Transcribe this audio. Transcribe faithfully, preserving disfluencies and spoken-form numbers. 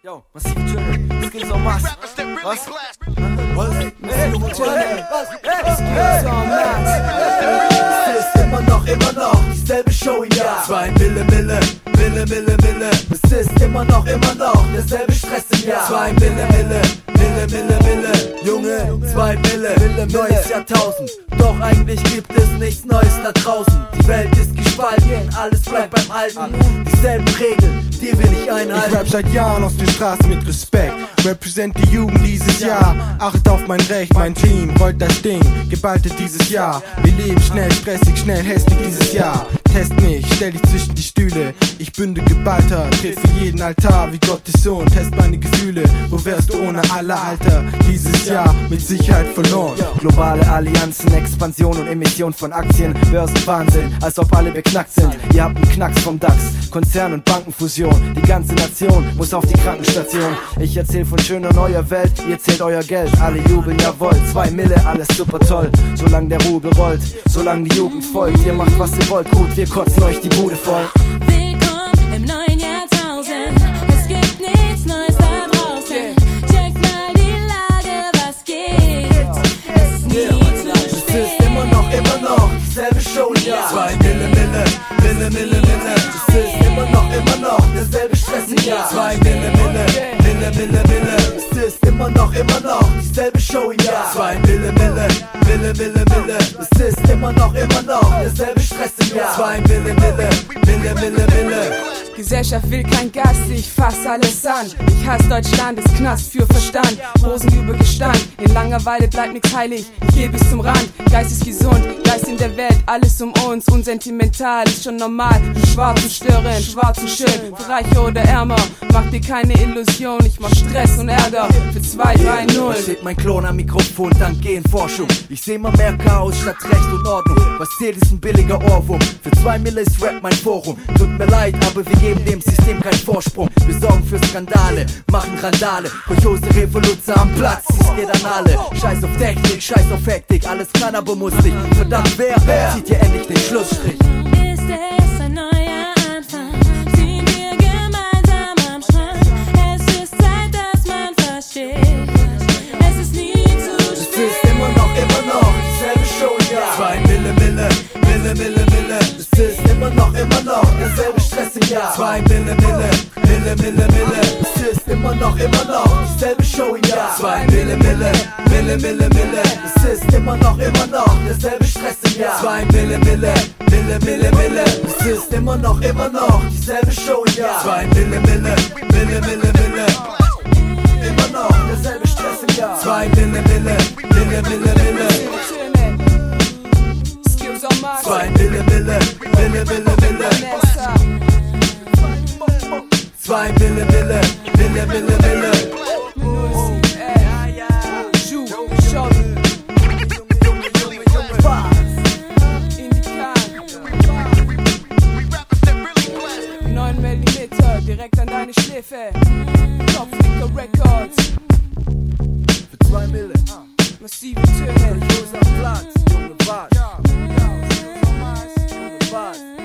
Yo, massive Töne, es geht so Mass. Was? Was? Massive Töne, es geht so Mass. Es ist immer noch, immer noch dieselbe Show, ja. Zwei Mille, Mille, Mille, Mille, Mille. Es ist immer noch, immer noch derselbe Stress im Jahr. Zwei Mille, Mille, Mille, Mille, Mille. Junge, zwei Mille, Mille, neues Jahrtausend. Doch eigentlich gibt es nichts Neues da draußen. Die Welt ist gespalten, alles bleibt beim Alten. Dieselben Regeln, die will ich einhalten. Ich rap seit Jahren auf den Straßen mit Respekt. Represent die Jugend dieses Jahr. Achtet auf mein Recht, mein Team rollt das Ding. Geballte dieses Jahr. Wir leben schnell, stressig, schnell, hässlich dieses Jahr. Test mich, stell dich zwischen die Stühle. Ich bünde geballter, treffe jeden Altar wie Gottes Sohn. Test meine Gefühle, wo wärst du ohne Allah, Alter? Dieses Jahr mit Sicherheit verloren. Globale Allianzen, Expansion und Emission von Aktien. Börsenwahnsinn, als ob alle beknackt sind. Ihr habt einen Knacks vom DAX, Konzern- und Bankenfusion. Die ganze Nation muss auf die Krankenstation. Ich erzähl von schöner neuer Welt, ihr zählt euer Geld. Alle jubeln, jawohl, zwei Mille, alles super toll. Solange der Rubel rollt, solange die Jugend folgt. Ihr macht was ihr wollt, gut, wir kotzen euch die Bude voll. Willkommen im neuen Jahrtausend. Es gibt nichts Neues da draußen. Checkt mal die Lage, was geht. Es ist nie zu Es spät. ist immer noch, immer noch dieselbe Show, ja. Zwei Mille, Mille, Mille, Mille, Mille. Es ist immer noch, immer noch derselbe Stress im Jahr. Zwei Mille, Mille, Mille, Mille, Mille. Es ist immer noch, immer noch dieselbe Show, ja. Zwei Mille, Mille, Mille, Mille, Mille. Es ist immer noch, immer noch derselbe Stress im Jahr. Zwei Mille, Mille, Mille, Mille, Mille. Gesellschaft will kein Gast, ich fass alles an. Ich hasse Deutschland, ist Knast für Verstand. Rosen über Gestank, in Langeweile bleibt nix heilig. Ich geh bis zum Rand, Geist ist gesund, Geist in der Welt, alles um uns. Unsentimental ist schon normal, die Schwarzen stören, Schwarzen schön. Für Reiche oder Ärmer, mach dir keine Illusion. Ich mach Stress und Ärger für zwei, drei, null. Da steht mein Klon am Mikrofon, dank Genforschung. Ich seh mal mehr Chaos statt Recht und Ordnung. Was zählt ist ein billiger Ohrwurm. Für zwei Mille ist Rap mein Forum. Tut mir leid, aber wir geben dem System keinen Vorsprung. Wir sorgen für Skandale, machen Randale. Kurchose Revolution am Platz, dies geht an alle. Scheiß auf Technik, scheiß auf Hektik. Alles kann, aber muss nicht. Verdammt, wer, wer zieht hier endlich den Schlussstrich? Ist es ein neuer Anfang? Ziehen wir gemeinsam am Strand. Es ist Zeit, dass man versteht. Es ist nie zu Es spät. ist immer noch, immer noch dieselbe Show, ja. Zwei Mille, Mille, Mille, Mille, Mille. Es ist immer noch, immer noch derselbe Stress im Jahr. Zwei Mille, Mille, Mille, Mille, Mille. Es ist immer noch, immer noch dieselbe Show, ja. Zwei Mille, Mille, Mille, Mille, Mille. Es ist immer noch, immer noch derselbe Stress im Jahr. Zwei Mille, Mille, Mille, Mille, Mille. Es ist immer noch, immer noch dieselbe Show, ja. Zwei Mille, Mille, Mille, Mille, Mille. Immer noch derselbe Stress im Jahr. Zwei Mille, Mille, Mille, Mille, Mille. Skills on Mass, Zwei Mille, Mille, Mille, Mille, Mille. Vanessa. Zwei Mille, Mille, Mille, Mille, Mille. Musik, ey. Ju, Shop, Indikan. neun Millimeter, direkt an deine Schläfe. Kopflicker Records, Für zwei Mille, massive Töne. Rosa Platz, Junge, was? Junge, was?